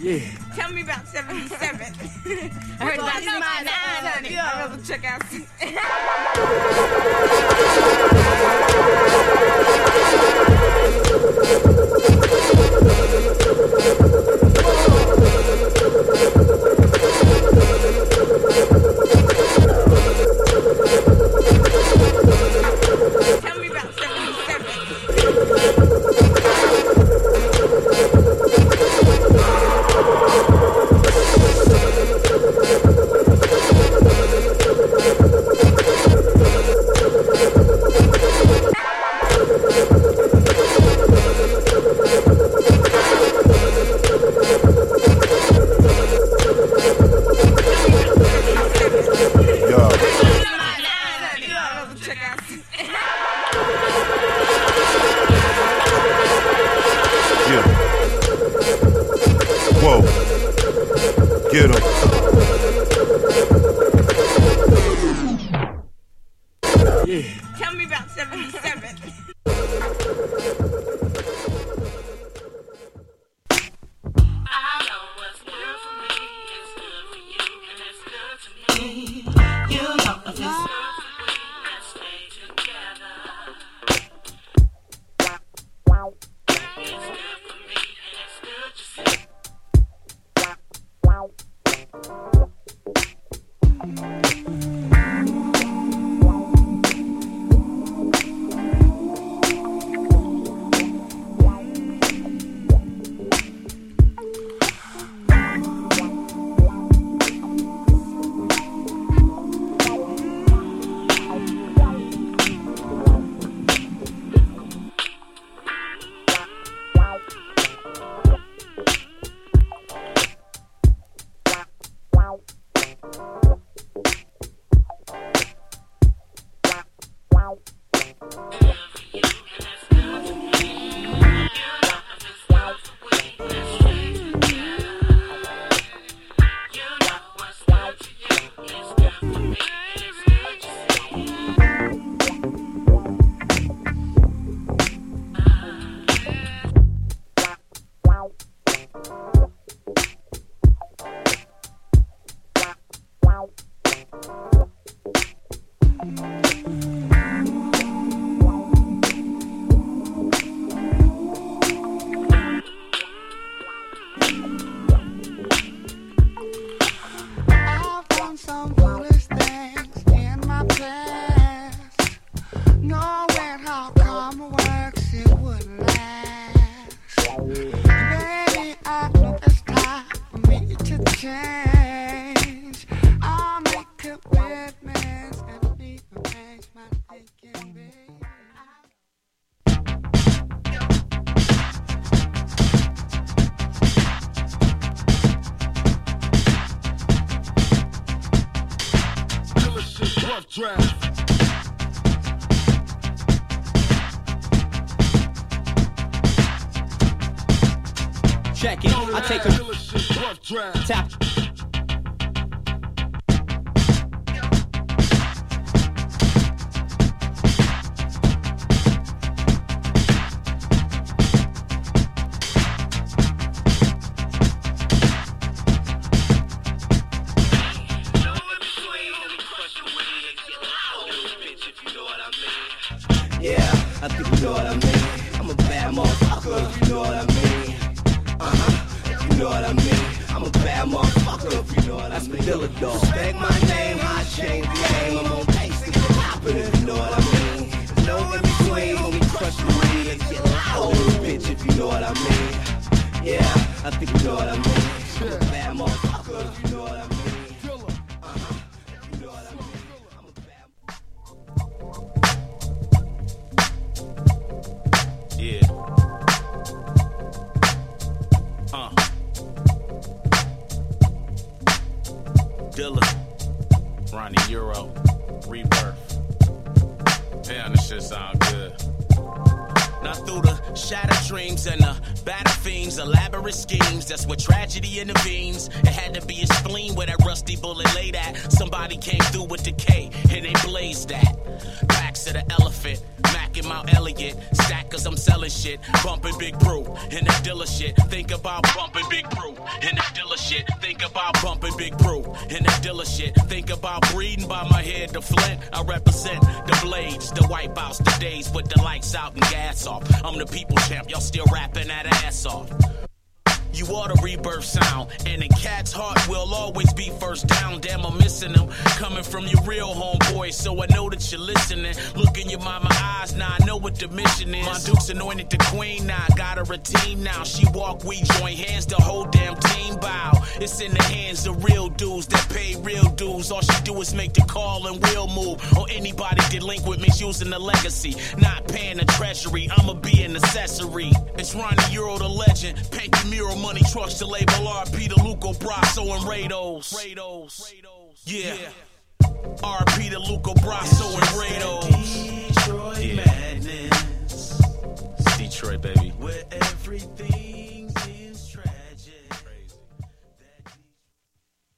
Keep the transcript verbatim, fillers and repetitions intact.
Yeah. Tell me about seventy-seven. I heard about sixty-nine. Yeah. I'd rather check out. Tell me about seventy-seven. Get him. Yeah. Tell me about seventy-seven. Check it. I take a tap. Yeah, I think you know what I mean. I'm a bad motherfucker, if you know what I mean. Uh-huh, if you know what I mean. I'm a bad motherfucker, if you know what I mean. That's Padilla, dog. Respect my name, I change the game. I'm on pace to get poppin', if you know what I mean. There's no in between when we crush the weed and get loud, bitch, if you know what I mean. Yeah, I think you know what I mean. I'm a bad motherfucker, if you know what I mean. Uh-huh, if you know what I mean. I'm a bad Yeah. Uh. Dilla. Ronnie Euro. Rebirth. Damn, this shit sound good. Now through the shattered dreams and the battle fiends, elaborate schemes, that's where tragedy intervenes. It had to be a spleen where that rusty bullet laid at. Somebody came through with decay and they blazed that. Backs of the elephant, Mac back in Mount Elliott. Stack cause I'm selling shit. Bumping Big Brew and that dealer shit. Think about bumping Big Brew and that dealer shit. Think about bumping Big Brew and that dealer shit. Think about breathing by my head to Flint. I represent the blades, the wipeouts, the days with the lights out and gas off. I'm the people champ, y'all still rapping that ass off. You are the rebirth sound, and in Cat's heart will always be first down. Damn, I'm missing them, coming from your real homeboy, so I know that you're listening. Look in your mama eyes, now I know what the mission is. My Duke's anointed the queen, now I got her a team now. She walk, we join hands, the whole damn team bow. It's in the hands of real dudes that pay real dues. All she do is make the call and we'll move. Or anybody delinquent misusing the legacy, not paying the treasury, I'ma be an accessory. It's Ronnie Euro the legend, paint the mural. Money trucks to label R P to Luco Brasso and Rados. Rados. Yeah. yeah. R P to Luco Brasso and Rados. Detroit yeah. Madness. It's Detroit, baby. Where everything